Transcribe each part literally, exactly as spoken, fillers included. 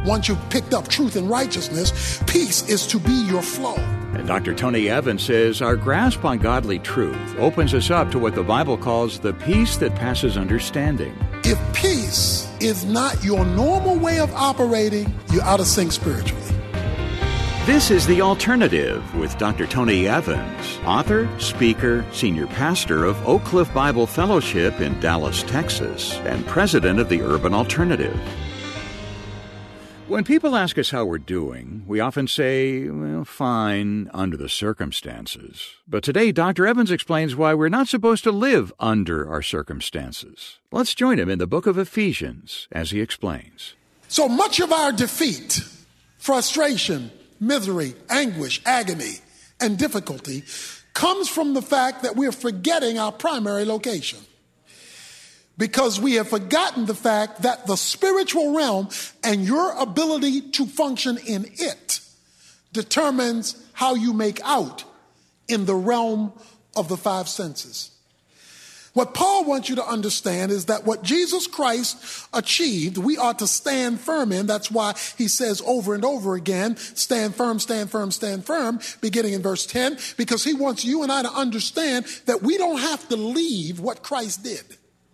once you've picked up truth and righteousness, peace is to be your flow. And Doctor Tony Evans says our grasp on godly truth opens us up to what the Bible calls the peace that passes understanding. If peace is not your normal way of operating, you're out of sync spiritually. This is The Alternative with Doctor Tony Evans, author, speaker, senior pastor of Oak Cliff Bible Fellowship in Dallas, Texas, and president of the Urban Alternative. When people ask us how we're doing, we often say, well, fine, under the circumstances. But today, Doctor Evans explains why we're not supposed to live under our circumstances. Let's join him in the book of Ephesians as he explains. So much of our defeat, frustration, misery, anguish, agony, and difficulty comes from the fact that we're forgetting our primary location. Because we have forgotten the fact that the spiritual realm and your ability to function in it determines how you make out in the realm of the five senses. What Paul wants you to understand is that what Jesus Christ achieved, we ought to stand firm in. That's why he says over and over again, stand firm, stand firm, stand firm, beginning in verse ten, because he wants you and I to understand that we don't have to leave what Christ did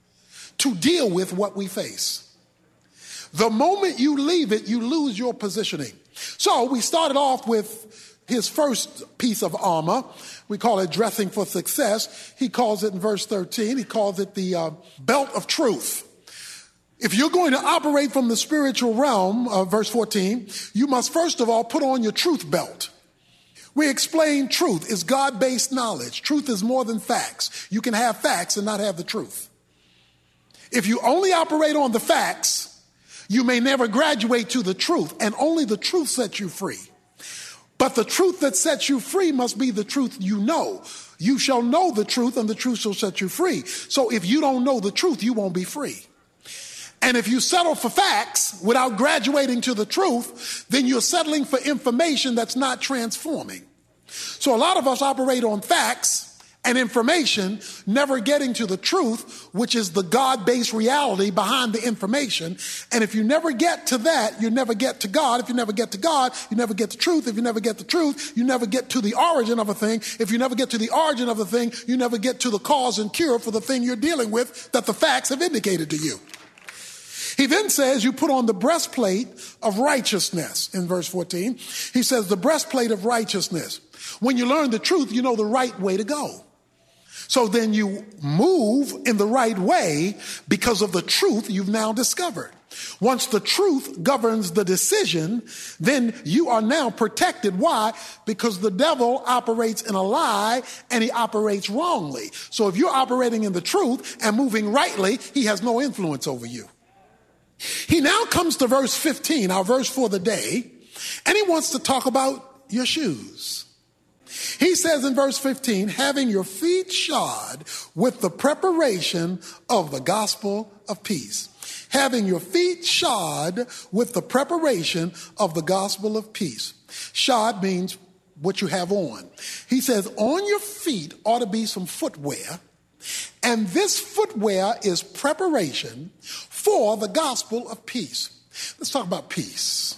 to deal with what we face. The moment you leave it, you lose your positioning. So we started off with his first piece of armor. We call it dressing for success. He calls it in verse thirteen, he calls it the uh, belt of truth. If you're going to operate from the spiritual realm, uh, verse fourteen, you must first of all put on your truth belt. We explain truth is God-based knowledge. Truth is more than facts. You can have facts and not have the truth. If you only operate on the facts, you may never graduate to the truth, and only the truth sets you free. But the truth that sets you free must be the truth you know. You shall know the truth, and the truth shall set you free. So if you don't know the truth, you won't be free. And if you settle for facts without graduating to the truth, then you're settling for information that's not transforming. So a lot of us operate on facts and information, never getting to the truth, which is the God-based reality behind the information. And if you never get to that, you never get to God. If you never get to God, you never get the truth. If you never get the truth, you never get to the origin of a thing. If you never get to the origin of a thing, you never get to the cause and cure for the thing you're dealing with that the facts have indicated to you. He then says you put on the breastplate of righteousness in verse fourteen. He says the breastplate of righteousness. When you learn the truth, you know the right way to go. So then you move in the right way because of the truth you've now discovered. Once the truth governs the decision, then you are now protected. Why? Because the devil operates in a lie and he operates wrongly. So if you're operating in the truth and moving rightly, he has no influence over you. He now comes to verse fifteen, our verse for the day, and he wants to talk about your shoes. He says in verse fifteen, having your feet shod with the preparation of the gospel of peace. Having your feet shod with the preparation of the gospel of peace. Shod means what you have on. He says on your feet ought to be some footwear, and this footwear is preparation for the gospel of peace. Let's talk about peace.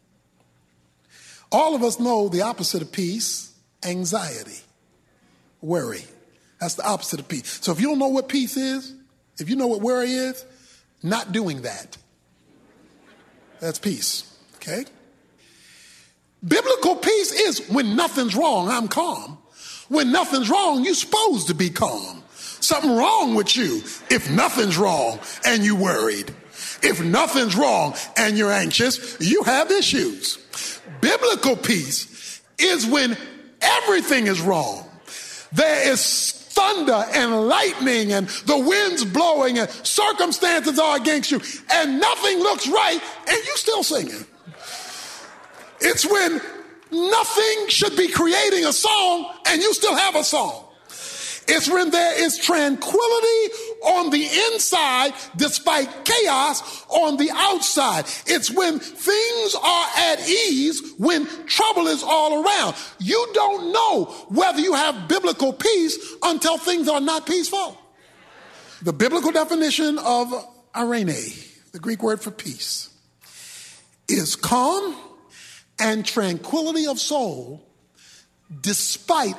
All of us know the opposite of peace. Anxiety, worry. That's the opposite of peace. So if you don't know what peace is, if you know what worry is, not doing that. That's peace, okay? Biblical peace is when nothing's wrong, I'm calm. When nothing's wrong, you're supposed to be calm. Something wrong with you if nothing's wrong and you worried. If nothing's wrong and you're anxious, you have issues. Biblical peace is when everything is wrong. There is thunder and lightning and the wind's blowing and circumstances are against you and nothing looks right and you still singing. It's when nothing should be creating a song and you still have a song. It's when there is tranquility on the inside despite chaos on the outside. It's when things are at ease when trouble is all around. You don't know whether you have biblical peace until things are not peaceful. The biblical definition of eirene, the Greek word for peace, is calm and tranquility of soul despite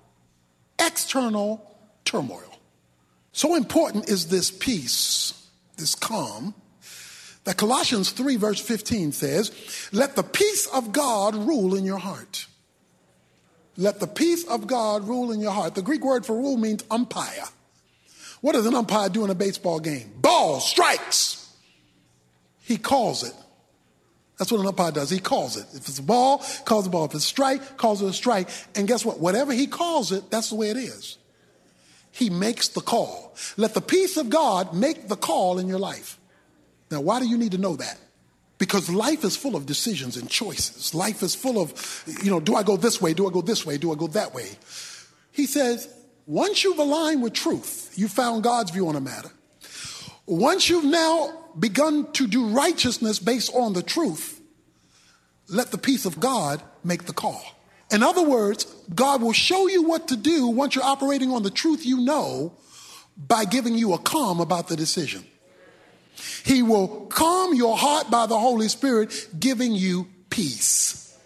external turmoil. So important is this peace, this calm, that Colossians three verse fifteen says, let the peace of God rule in your heart. Let the peace of God rule in your heart. The Greek word for rule means umpire. What does an umpire do in a baseball game? Ball strikes. He calls it. That's what an umpire does. He calls it. If it's a ball, calls the ball. If it's a strike, calls it a strike. And guess what? Whatever he calls it, that's the way it is. He makes the call. Let the peace of God make the call in your life. Now, why do you need to know that? Because life is full of decisions and choices. Life is full of, you know, do I go this way? Do I go this way? Do I go that way? He says, once you've aligned with truth, you found God's view on a matter. Once you've now begun to do righteousness based on the truth, let the peace of God make the call. In other words, God will show you what to do once you're operating on the truth you know by giving you a calm about the decision. He will calm your heart by the Holy Spirit, giving you peace.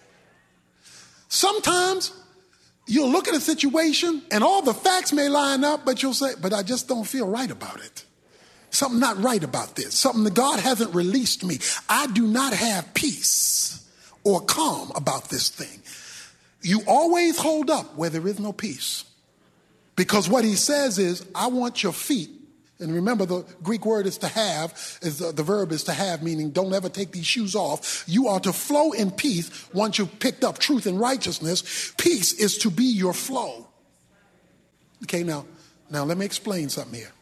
Sometimes you'll look at a situation and all the facts may line up, but you'll say, but I just don't feel right about it. Something not right about this. Something that God hasn't released me. I do not have peace or calm about this thing. You always hold up where there is no peace. Because what he says is, I want your feet. And remember, the Greek word is to have, is the, the verb is to have, meaning don't ever take these shoes off. You are to flow in peace once you've picked up truth and righteousness. Peace is to be your flow. Okay, now, now let me explain something here.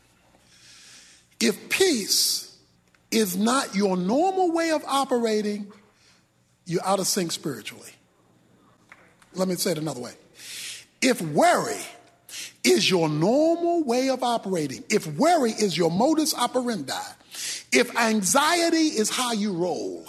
If peace is not your normal way of operating, you're out of sync spiritually. Let me say it another way. If worry is your normal way of operating, if worry is your modus operandi, if anxiety is how you roll,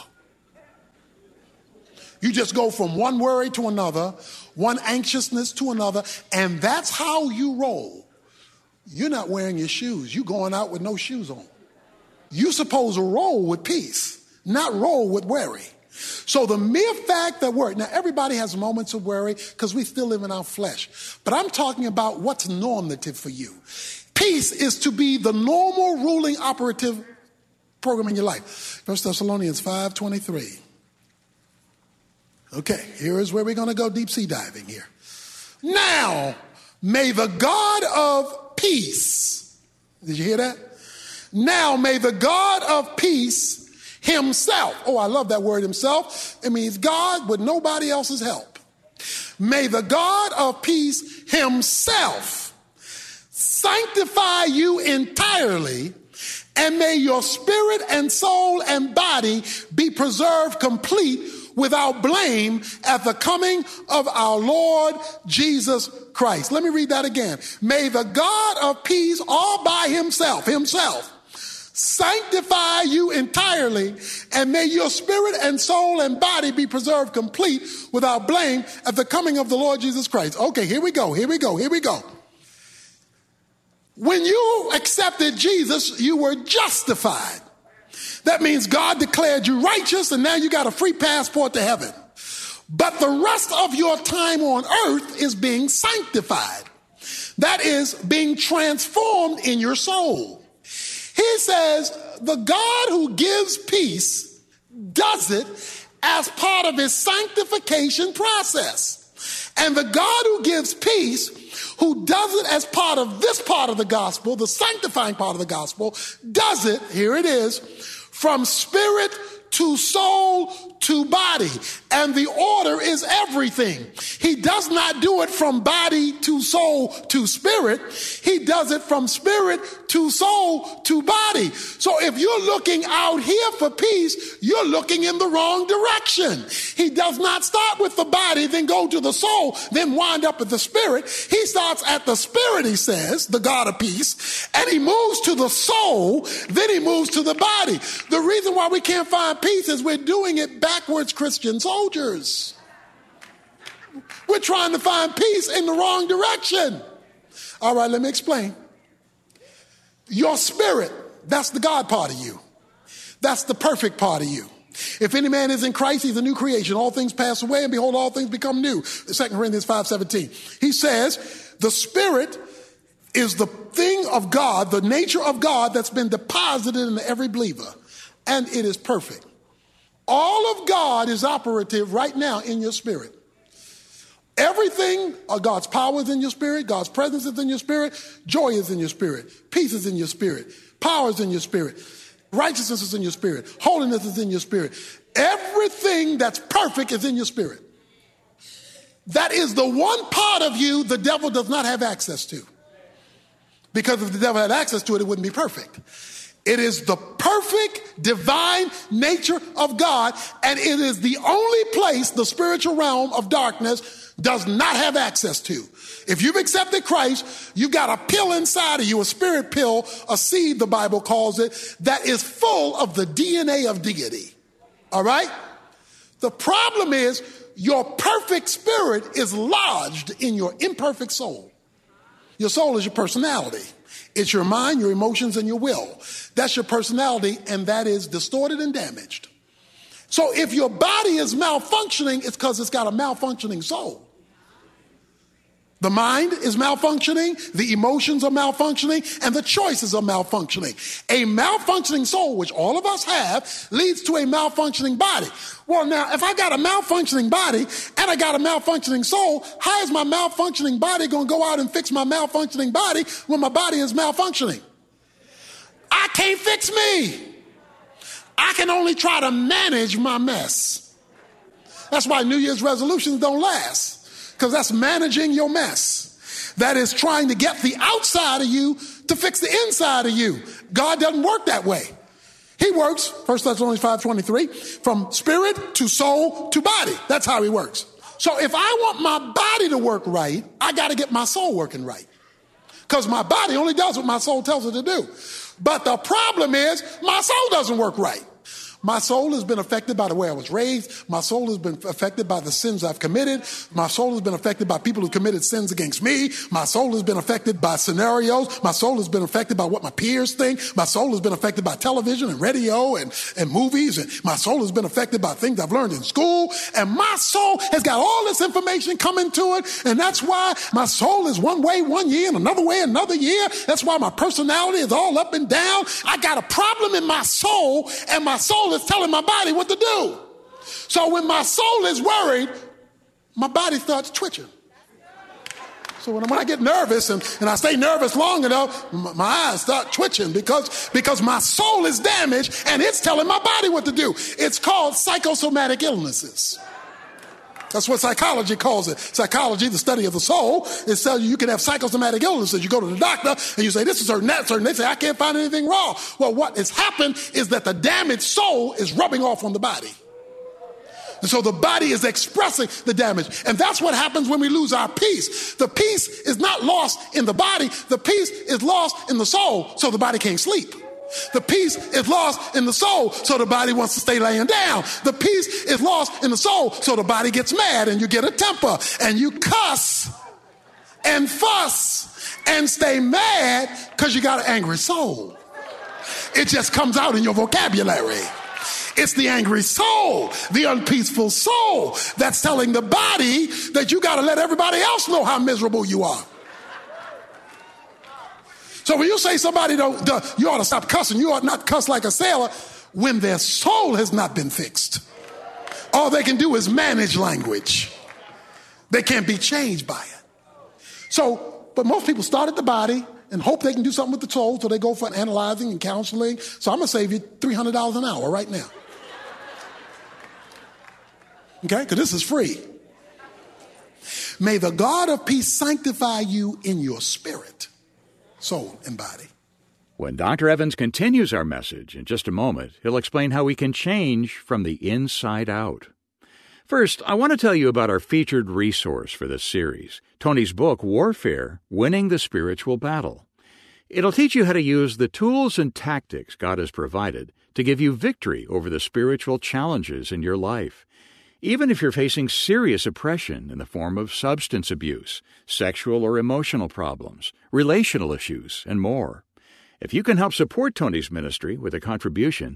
you just go from one worry to another, one anxiousness to another, and that's how you roll. You're not wearing your shoes. You're going out with no shoes on. You're supposed to roll with peace, not roll with worry. So the mere fact that worry, now everybody has moments of worry because we still live in our flesh. But I'm talking about what's normative for you. Peace is to be the normal ruling operative program in your life. First Thessalonians five twenty-three. Okay, here is where we're going to go deep sea diving here. Now, may the God of peace, did you hear that? Now, may the God of peace himself, oh, I love that word himself. It means God with nobody else's help. May the God of peace himself sanctify you entirely, and may your spirit and soul and body be preserved complete without blame at the coming of our Lord Jesus Christ. Let me read that again. May the God of peace all by himself, himself, sanctify you entirely, and may your spirit and soul and body be preserved complete without blame at the coming of the Lord Jesus Christ. Okay, here we go, here we go, here we go. When you accepted Jesus, you were justified. That means God declared you righteous, and now you got a free passport to heaven. But the rest of your time on earth is being sanctified. That is being transformed in your soul. He says the God who gives peace does it as part of his sanctification process. And the God who gives peace, who does it as part of this part of the gospel, the sanctifying part of the gospel, does it, here it is, from spirit to soul to body. And the order is everything. He does not do it from body to soul to spirit. He does it from spirit to soul to body. So if you're looking out here for peace, you're looking in the wrong direction. He does not start with the body, then go to the soul, then wind up at the spirit. He starts at the spirit, he says, the God of peace, and he moves to the soul, then he moves to the body. The reason why we can't find peace is we're doing it backwards, Christian soldiers. We're trying to find peace in the wrong direction. All right, let me explain. Your spirit, that's the God part of you. That's the perfect part of you. If any man is in Christ, he's a new creation. All things pass away, and behold, all things become new. Second Corinthians five seventeen. He says, the Spirit is the thing of God, the nature of God that's been deposited in every believer, and it is perfect. All of God is operative right now in your spirit. Everything, uh, God's power is in your spirit, God's presence is in your spirit, joy is in your spirit, peace is in your spirit, power is in your spirit, righteousness is in your spirit, holiness is in your spirit. Everything that's perfect is in your spirit. That is the one part of you the devil does not have access to. Because if the devil had access to it, it wouldn't be perfect. It is the perfect divine nature of God, and it is the only place the spiritual realm of darkness does not have access to. If you've accepted Christ, you've got a pill inside of you, a spirit pill, a seed, the Bible calls it, that is full of the D N A of deity. All right? The problem is your perfect spirit is lodged in your imperfect soul. Your soul is your personality. It's your mind, your emotions, and your will. That's your personality, and that is distorted and damaged. So if your body is malfunctioning, it's because it's got a malfunctioning soul. The mind is malfunctioning, the emotions are malfunctioning, and the choices are malfunctioning. A malfunctioning soul, which all of us have, leads to a malfunctioning body. Well, now, if I got a malfunctioning body and I got a malfunctioning soul, how is my malfunctioning body going to go out and fix my malfunctioning body when my body is malfunctioning? I can't fix me. I can only try to manage my mess. That's why New Year's resolutions don't last. Because that's managing your mess. That is trying to get the outside of you to fix the inside of you. God doesn't work that way. He works, First Thessalonians five twenty-three, from spirit to soul to body. That's how he works. So if I want my body to work right, I got to get my soul working right. Because my body only does what my soul tells it to do. But the problem is my soul doesn't work right. My soul has been affected by the way I was raised. My soul has been affected by the sins I've committed. My soul has been affected by people who committed sins against me. My soul has been affected by scenarios. My soul has been affected by what my peers think. My soul has been affected by television and radio and, and movies. And my soul has been affected by things I've learned in school. And my soul has got all this information coming to it. And that's why my soul is one way one year and another way another year. That's why my personality is all up and down. I got a problem in my soul, and my soul is telling my body what to do. So when my soul is worried, my body starts twitching. So when, when I get nervous and, and I stay nervous long enough, my, my eyes start twitching because, because my soul is damaged and it's telling my body what to do. It's called psychosomatic illnesses. That's what psychology calls it. Psychology, the study of the soul, is telling you you can have psychosomatic illnesses. You go to the doctor and you say, this is certain, that's certain. They say, I can't find anything wrong. Well, what has happened is that the damaged soul is rubbing off on the body. And so the body is expressing the damage. And that's what happens when we lose our peace. The peace is not lost in the body. The peace is lost in the soul, so the body can't sleep. The peace is lost in the soul, so the body wants to stay laying down. The peace is lost in the soul, so the body gets mad and you get a temper and you cuss and fuss and stay mad because you got an angry soul. It just comes out in your vocabulary. It's the angry soul, the unpeaceful soul that's telling the body that you got to let everybody else know how miserable you are. So when you say somebody don't, you ought to stop cussing, you ought not cuss like a sailor, when their soul has not been fixed. All they can do is manage language. They can't be changed by it. So, but most people start at the body and hope they can do something with the soul, so they go for analyzing and counseling. So I'm going to save you three hundred dollars an hour right now. Okay? Because this is free. May the God of peace sanctify you in your spirit, soul, and body. When Doctor Evans continues our message in just a moment, he'll explain how we can change from the inside out. First, I want to tell you about our featured resource for this series, Tony's book, Warfare, Winning the Spiritual Battle. It'll teach you how to use the tools and tactics God has provided to give you victory over the spiritual challenges in your life. Even if you're facing serious oppression in the form of substance abuse, sexual or emotional problems, relational issues, and more. If you can help support Tony's ministry with a contribution,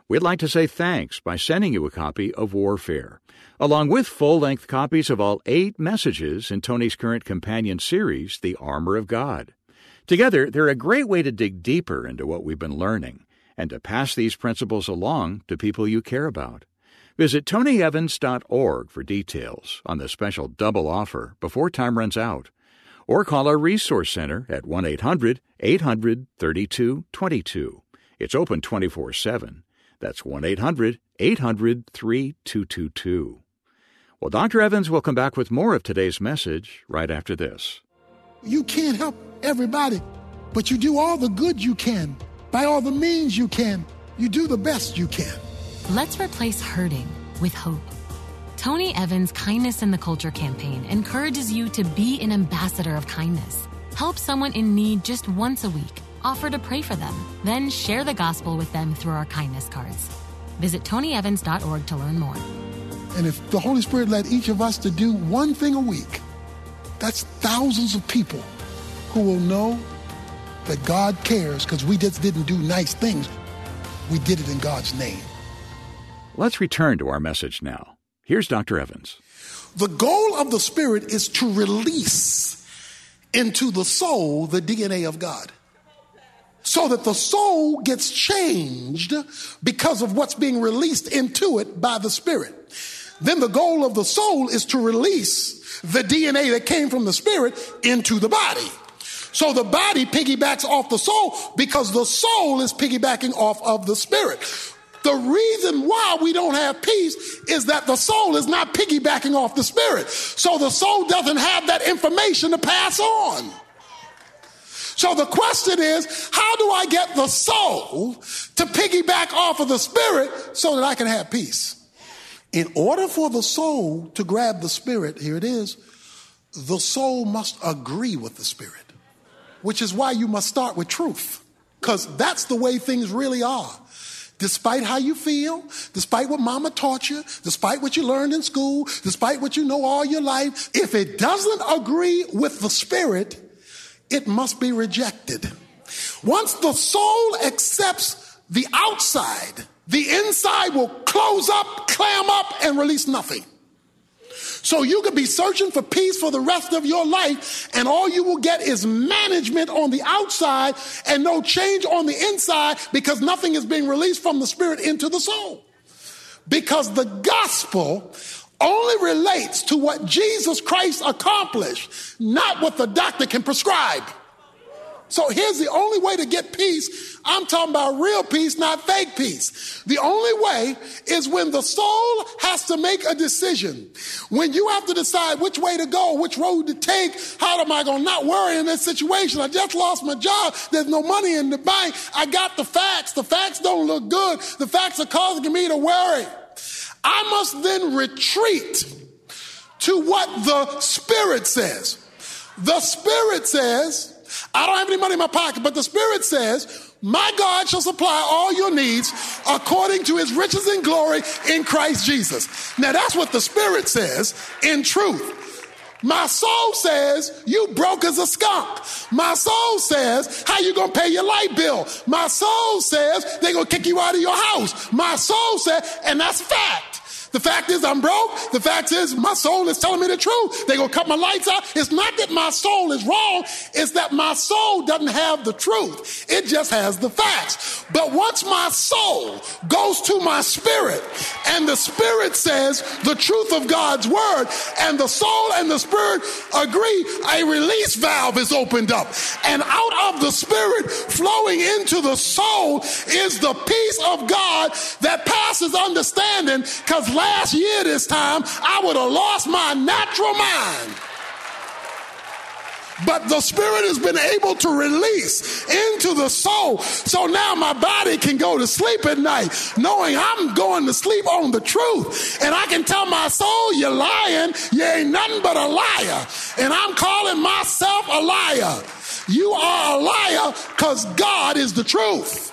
we'd like to say thanks by sending you a copy of Warfare, along with full-length copies of all eight messages in Tony's current companion series, The Armor of God. Together, they're a great way to dig deeper into what we've been learning and to pass these principles along to people you care about. Visit tony evans dot org for details on the special double offer before time runs out, or call our Resource Center at one eight hundred eight hundred thirty-two twenty-two. It's open twenty-four seven. That's one eight hundred eight hundred thirty-two twenty-two. Well, Doctor Evans will come back with more of today's message right after this. You can't help everybody, but you do all the good you can. By all the means you can, you do the best you can. Let's replace hurting with hope. Tony Evans' Kindness in the Culture campaign encourages you to be an ambassador of kindness. Help someone in need just once a week. Offer to pray for them. Then share the gospel with them through our kindness cards. Visit tony evans dot org to learn more. And if the Holy Spirit led each of us to do one thing a week, that's thousands of people who will know that God cares because we just didn't do nice things. We did it in God's name. Let's return to our message now. Here's Doctor Evans. The goal of the Spirit is to release into the soul the D N A of God, so that the soul gets changed because of what's being released into it by the Spirit. Then the goal of the soul is to release the D N A that came from the Spirit into the body. So the body piggybacks off the soul because the soul is piggybacking off of the Spirit. The reason why we don't have peace is that the soul is not piggybacking off the Spirit. So the soul doesn't have that information to pass on. So the question is, how do I get the soul to piggyback off of the Spirit so that I can have peace? In order for the soul to grab the Spirit, here it is, the soul must agree with the Spirit, which is why you must start with truth, because that's the way things really are. Despite how you feel, despite what mama taught you, despite what you learned in school, despite what you know all your life, if it doesn't agree with the Spirit, it must be rejected. Once the soul accepts the outside, the inside will close up, clam up, and release nothing. So you could be searching for peace for the rest of your life, and all you will get is management on the outside and no change on the inside, because nothing is being released from the Spirit into the soul. Because the gospel only relates to what Jesus Christ accomplished, not what the doctor can prescribe. So here's the only way to get peace. I'm talking about real peace, not fake peace. The only way is when the soul has to make a decision. When you have to decide which way to go, which road to take, how am I going to not worry in this situation? I just lost my job. There's no money in the bank. I got the facts. The facts don't look good. The facts are causing me to worry. I must then retreat to what the Spirit says. The Spirit says, I don't have any money in my pocket, but the Spirit says, my God shall supply all your needs according to his riches and glory in Christ Jesus. Now that's what the Spirit says in truth. My soul says, you broke as a skunk. My soul says, how you going to pay your light bill? My soul says, they're going to kick you out of your house. My soul says, and that's a fact. The fact is I'm broke. The fact is my soul is telling me the truth. They're going to cut my lights out. It's not that my soul is wrong. It's that my soul doesn't have the truth. It just has the facts. But once my soul goes to my spirit and the Spirit says the truth of God's word and the soul and the Spirit agree, a release valve is opened up. And out of the Spirit flowing into the soul is the peace of God that passes understanding, because last year this time, I would have lost my natural mind. But the Spirit has been able to release into the soul. So now my body can go to sleep at night knowing I'm going to sleep on the truth. And I can tell my soul, you're lying. You ain't nothing but a liar. And I'm calling myself a liar. You are a liar because God is the truth.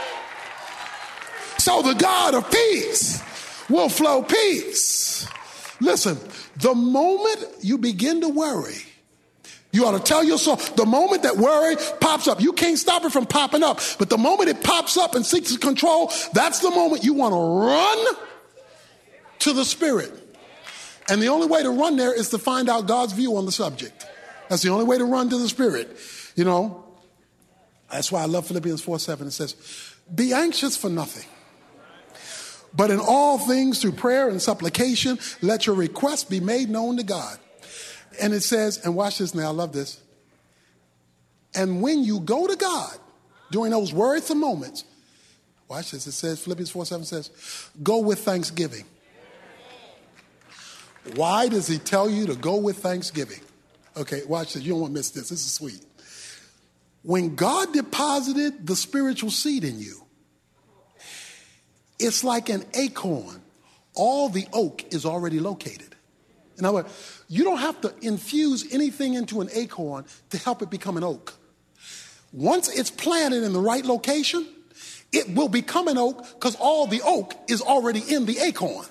So the God of peace will flow peace. Listen, the moment you begin to worry, You ought to tell yourself, the moment that worry pops up, you can't stop it from popping up, but the moment it pops up and seeks control, that's the moment you want to run to the Spirit. And the only way to run there is to find out God's view on the subject. That's the only way to run to the Spirit. You know, that's why I love Philippians four seven. It says, be anxious for nothing, but in all things through prayer and supplication, let your requests be made known to God. And it says, and watch this now, I love this. And when you go to God during those worrisome moments, watch this, it says, Philippians four seven says, go with thanksgiving. Why does he tell you to go with thanksgiving? Okay, watch this, you don't want to miss this, this is sweet. When God deposited the spiritual seed in you, it's like an acorn. All the oak is already located. In other words, you don't have to infuse anything into an acorn to help it become an oak. Once it's planted in the right location, it will become an oak because all the oak is already in the acorn.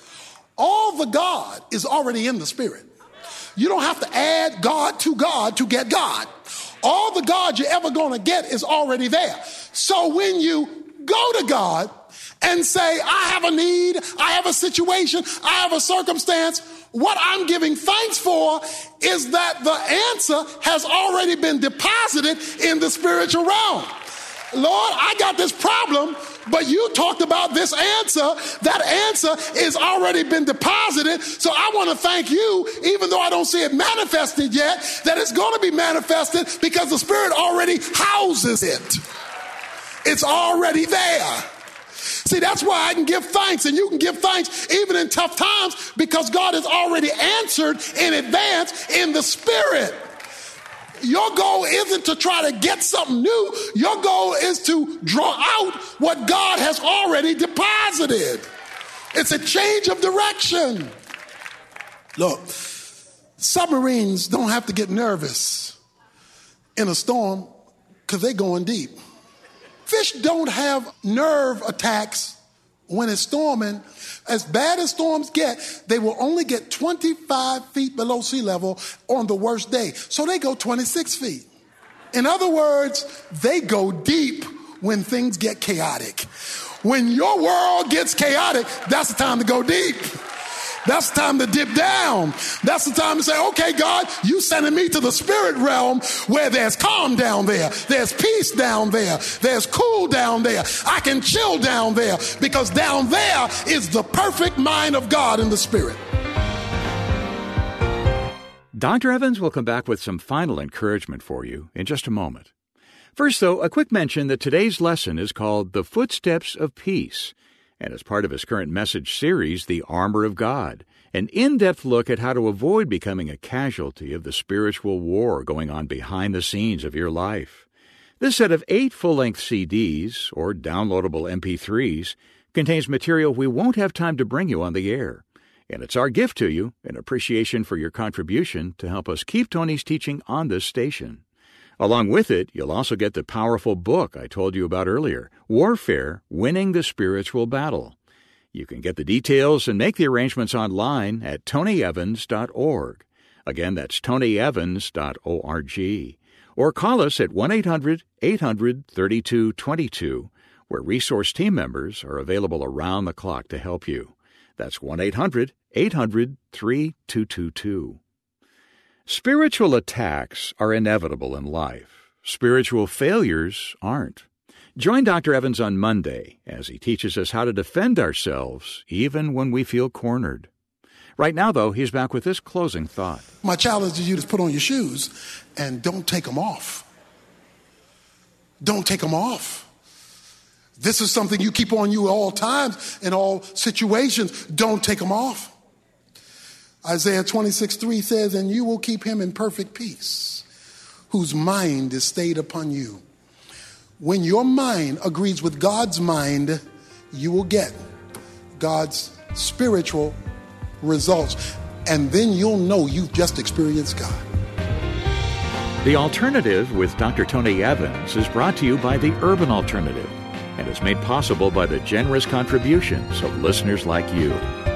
All the God is already in the Spirit. You don't have to add God to God to get God. All the God you're ever going to get is already there. So when you go to God and say, I have a need, I have a situation, I have a circumstance, what I'm giving thanks for is that the answer has already been deposited in the spiritual realm. Lord, I got this problem, but you talked about this answer. That answer is already been deposited. So I want to thank you, even though I don't see it manifested yet, that it's going to be manifested because the Spirit already houses it. It's already there. See, that's why I can give thanks, and you can give thanks even in tough times because God has already answered in advance in the Spirit. Your goal isn't to try to get something new. Your goal is to draw out what God has already deposited. It's a change of direction. Look, submarines don't have to get nervous in a storm because they're going deep. Fish don't have nerve attacks when it's storming. As bad as storms get, they will only get twenty-five feet below sea level on the worst day. So they go twenty-six feet. In other words, they go deep when things get chaotic. When your world gets chaotic, that's the time to go deep. That's the time to dip down. That's the time to say, okay, God, you sending me to the spirit realm where there's calm down there. There's peace down there. There's cool down there. I can chill down there because down there is the perfect mind of God in the Spirit. Doctor Evans will come back with some final encouragement for you in just a moment. First, though, a quick mention that today's lesson is called The Footsteps of Peace, and as part of his current message series, The Armor of God, an in-depth look at how to avoid becoming a casualty of the spiritual war going on behind the scenes of your life. This set of eight full-length C Ds, or downloadable M P threes, contains material we won't have time to bring you on the air. And it's our gift to you, in appreciation for your contribution to help us keep Tony's teaching on this station. Along with it, you'll also get the powerful book I told you about earlier, Warfare, Winning the Spiritual Battle. You can get the details and make the arrangements online at tony evans dot org. Again, that's tony evans dot org. Or call us at one eight hundred eight hundred thirty-two twenty-two, where resource team members are available around the clock to help you. That's one eight hundred eight hundred thirty-two twenty-two. Spiritual attacks are inevitable in life. Spiritual failures aren't. Join Doctor Evans on Monday as he teaches us how to defend ourselves even when we feel cornered. Right now, though, he's back with this closing thought. My challenge is you to put on your shoes and don't take them off. Don't take them off. This is something you keep on you at all times, in all situations. Don't take them off. Isaiah twenty-six three says, and you will keep him in perfect peace, whose mind is stayed upon you. When your mind agrees with God's mind, you will get God's spiritual results. And then you'll know you've just experienced God. The Alternative with Doctor Tony Evans is brought to you by the Urban Alternative and is made possible by the generous contributions of listeners like you.